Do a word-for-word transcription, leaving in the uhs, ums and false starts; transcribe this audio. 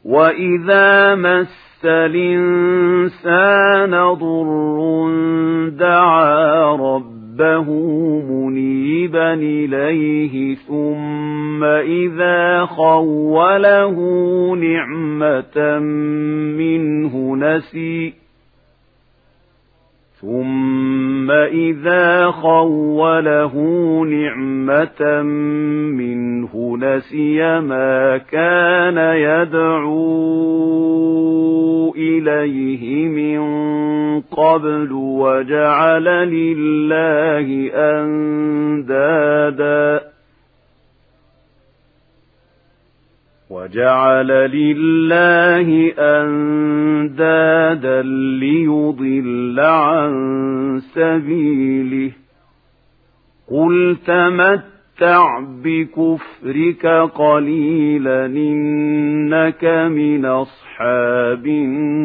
وَإِذَا مَسَّ الْإِنسَانَ ضُرٌّ دَعَا رَبَّهُ مُنِيبًا إِلَيْهِ ثُمَّ إِذَا خَوَّلَهُ نِعْمَةً مِنْهُ نَسِيَ ثُمَّ إِذَا خَوَّلَهُ نِعْمَةً مِنْهُ نَسِيَ مَا كَانَ يَدْعُو إِلَيْهِ مِنْ قَبْلُ وَجَعَلَ لِلَّهِ أَنْدَادًا وَجَعَلَ لِلَّهِ أَنْدَادًا لِيُضِلَّ عَنْ سَبِيلِهِ قُلْ تَمَتَّعْ بِكُفْرِكَ قَلِيلًا إِنَّكَ مِنْ أَصْحَابِ النَّارِ